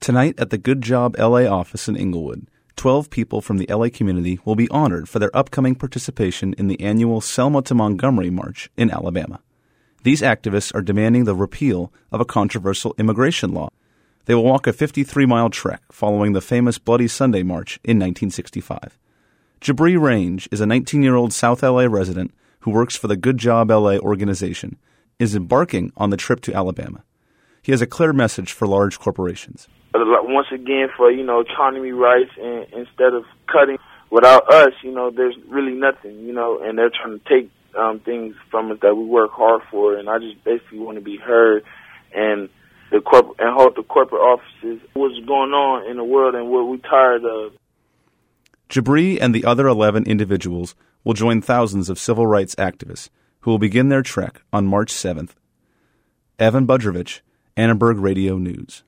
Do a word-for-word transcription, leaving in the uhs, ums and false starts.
Tonight at the Good Job L A office in Inglewood, twelve people from the L A community will be honored for their upcoming participation in the annual Selma to Montgomery March in Alabama. These activists are demanding the repeal of a controversial immigration law. They will walk a fifty-three mile trek following the famous Bloody Sunday March in nineteen sixty-five. Jabri Range is a nineteen-year-old South L A resident who works for the Good Job L A organization, is embarking on the trip to Alabama. He has a clear message for large corporations. Once again, for, you know, autonomy rights, and instead of cutting, without us, you know, there's really nothing, you know, and they're trying to take um, things from us that we work hard for, and I just basically want to be heard and the corp- and hold the corporate offices. What's going on in the world and what we're tired of. Jabri and the other eleven individuals will join thousands of civil rights activists who will begin their trek on March seventh. Evan Budrovich, Annenberg Radio News.